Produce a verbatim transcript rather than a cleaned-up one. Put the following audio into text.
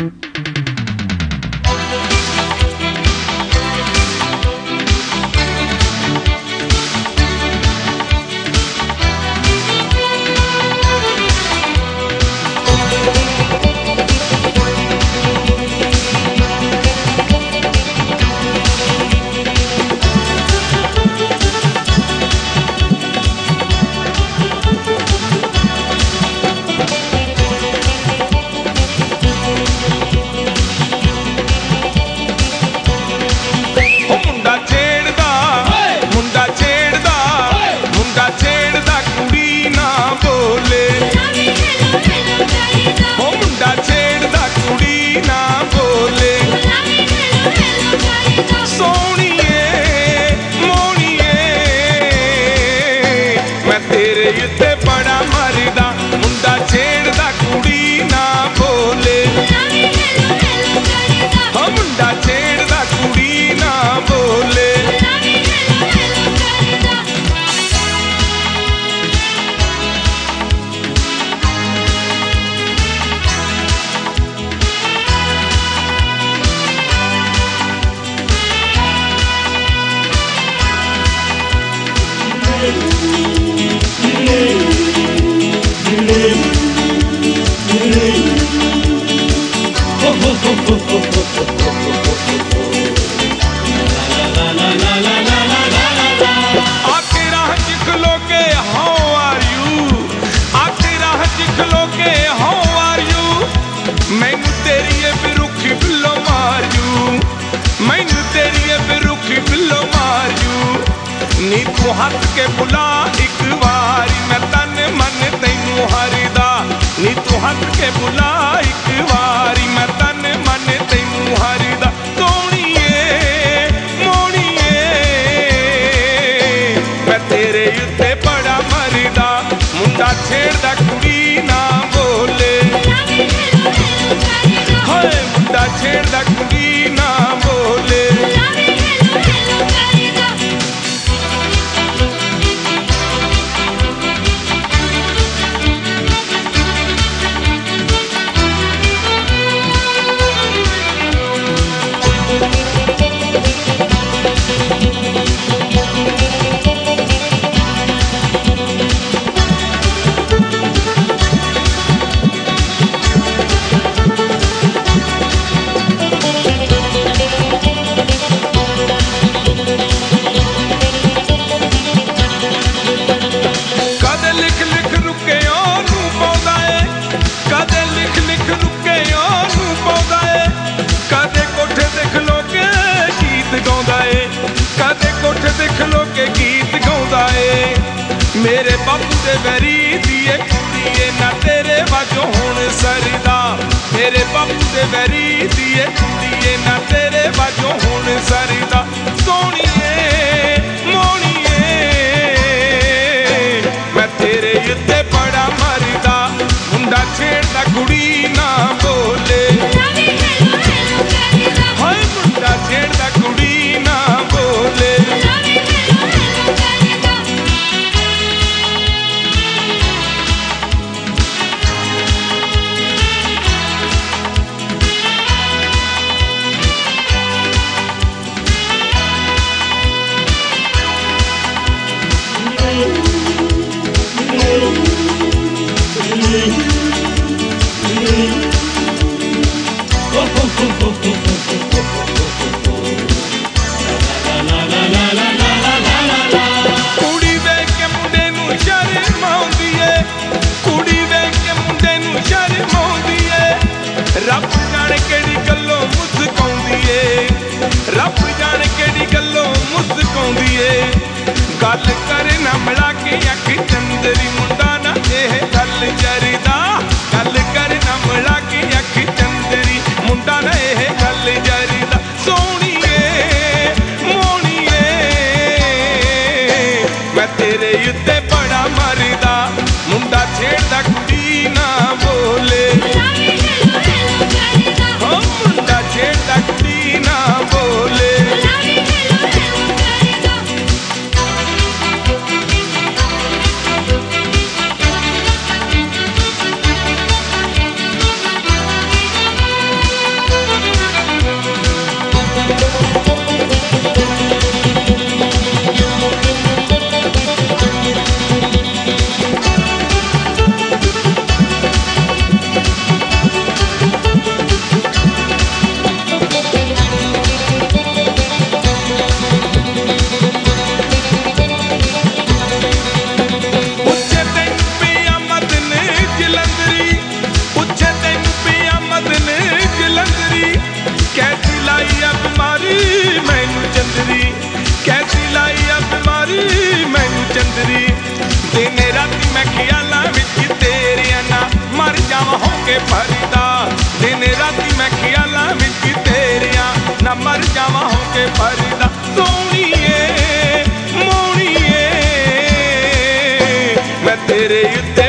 हथ के बुला एक बारी मैं तन मन तैनू हरदा नी तू हथ के बुला एक बारी मैं तन मन तैनू हरदा सोहणीए मोहणीए मैं तेरे उत्ते बड़ा मरदा मुंडा छेड़दा कुड़ी ना बोले हाय मुंडा छेड़दा कुड़ी ना बोले मेरे बापू दे वैरी दिए कुड़िए ना तेरे वाजो हुण सरदा मेरे बापू दे वैरी दिए कुड़िए ना तेरे वाजो हुण सरदा सोहणीए मोहणीए मैं तेरे उत्ते बड़ा मरदा मुंडा छेड़दा कुड़ी ना बोले हाय मुंडा छेड़दा कुड़ी ना बोले कुड़ी वेख के मुंडे नू शर्म आउंदी ए कुड़ी वेख के मुंडे नू शर्म आउंदी ए रब जाने केड़ी गल्लों मुस्काउंदी ए रब जाने केड़ी गल्लों मुस्काउंदी ए गल करे ना मिला के अख चंदरी मुंडा ना एह गल जरदा गल करे ना मिला के अख चंदरी मुंडा ना एह गल जरदा सोहणीए मोहणीए मैं तेरे उत्ते बड़ा मरदा मुंडा छेड़दा कुड़ी ना बोले हो मुंडा छेड़दा कुड़ी ना बोले मैं ख्यालां विच तेरिया ना मर जावां हो के परदा सोहणीए मोहणीए मैं तेरे उत्ते